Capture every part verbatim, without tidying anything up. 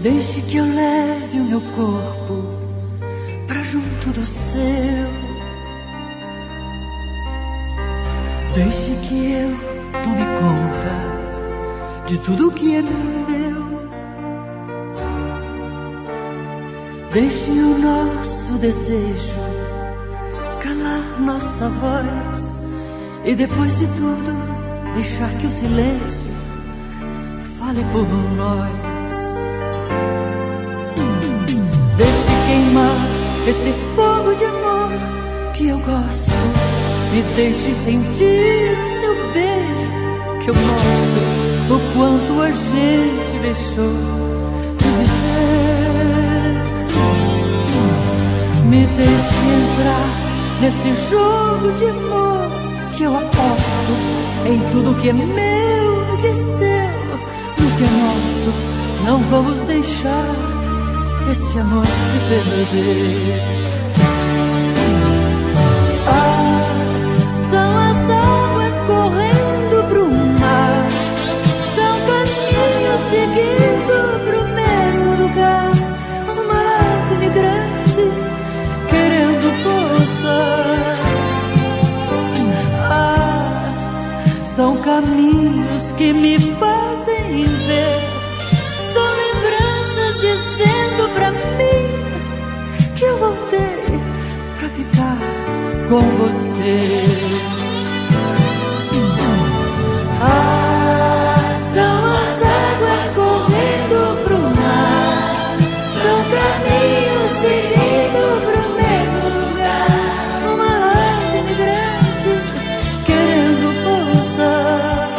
Deixe que eu leve o meu corpo pra junto do seu. Deixe que eu tome conta de tudo que é meu. Deixe o nosso desejo calar nossa voz e depois de tudo deixar que o silêncio fale por nós. Deixe queimar esse fogo de amor que eu gosto. Me deixe sentir o seu beijo, que eu mostro o quanto a gente deixou de viver. Me deixe entrar nesse jogo de amor que eu aposto em tudo que é meu, no que é seu, no que é nosso. Não vamos deixar esse amor se perder. Ah, são as águas correndo pro mar, são caminhos seguindo pro mesmo lugar. Uma ave migrante querendo pousar. Ah, são caminhos que me fazem ver. São lembranças dizendo pra mim que eu voltei pra ficar com você. Ah, são as águas correndo pro mar, são caminhos seguindo pro mesmo lugar. Uma ave migrante querendo pousar.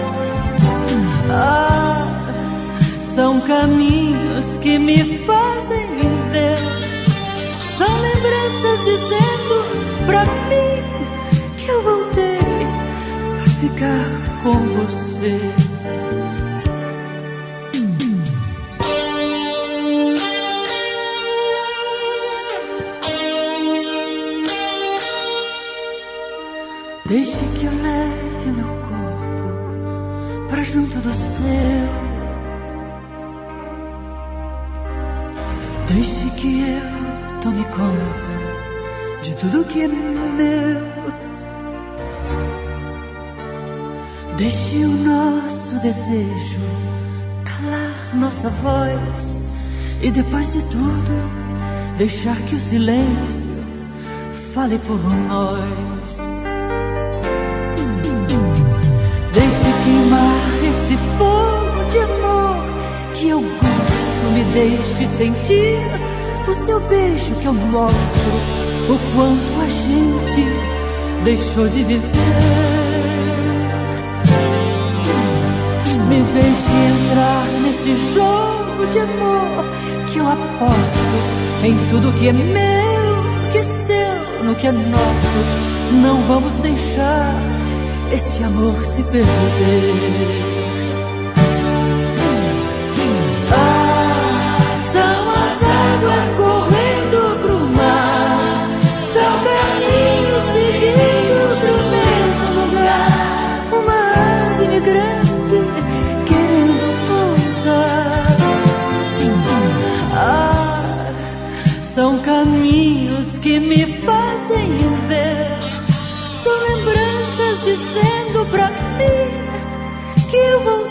Ah, são caminhos que me fazem ver. São lembranças dizendo pra mim que eu voltei pra ficar com você. Deixe que eu leve meu corpo pra junto do seu. Deixe que eu tome conta de tudo que é meu. Deixe o nosso desejo calar nossa voz e depois de tudo deixar que o silêncio fale por nós. Deixe queimar esse fogo de amor que eu gosto. Me deixe sentir o seu beijo, que eu mostro o quanto a gente deixou de viver. Me deixe entrar nesse jogo de amor que eu aposto em tudo que é meu, que é seu, no que é nosso. Não vamos deixar esse amor se perder. São caminhos que me fazem ver. São lembranças dizendo pra mim que eu vou